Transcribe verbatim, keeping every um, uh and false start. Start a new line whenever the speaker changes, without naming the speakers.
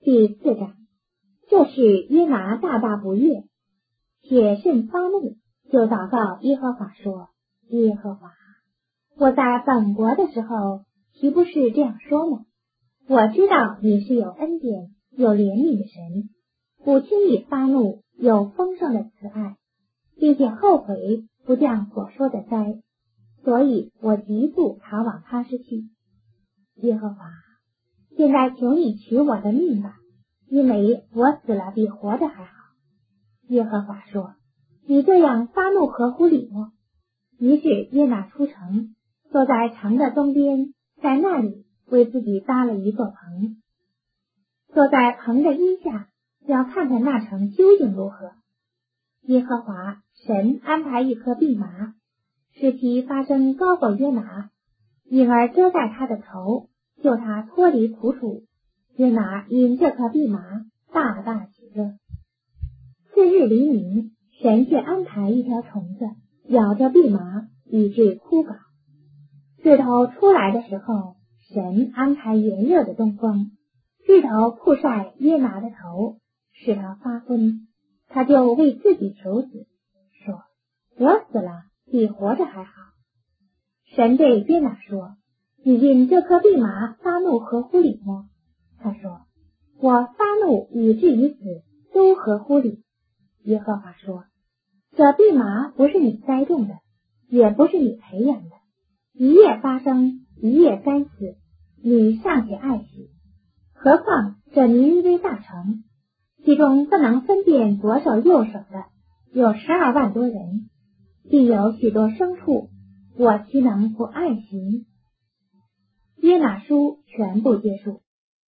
第四章，这是约拿大大不悦，且甚发怒，就祷告耶和华说：耶和华，我在本国的时候，岂不是这样说呢？我知道你是有恩典、有怜悯的神，不轻易发怒，有丰盛的慈爱，并且后悔不降所说的灾，所以我急速逃往他施去。耶和华，现在求你取我的命吧，因为我死了比活着还好。耶和华说：你这样发怒合乎理吗？于是约拿出城，坐在城的东边，在那里为自己搭了一座棚，坐在棚的荫下，要看看那城究竟如何。耶和华神安排一棵蓖麻，使其发生高过约拿，因而遮盖他的头，救他脱离苦楚。约拿因这棵蓖麻大大喜乐。次日黎明，神却安排一条虫子咬着蓖麻，以致枯槁。日头出来的时候，神安排炎热的东风，日头曝晒约拿的头，使他发昏，他就为自己求死，说：我死了比活着还好。神对约拿说：你因这棵蓖麻发怒合乎理吗？他说：我发怒以至于死，都合乎理。耶和华说：这蓖麻不是你栽种的，也不是你培养的，一夜发生，一夜该死，你尚且爱惜，何况这尼尼微大城，其中不能分辨左手右手的有十二万多人，并有许多牲畜，我岂能不爱惜？约拿书全部结束。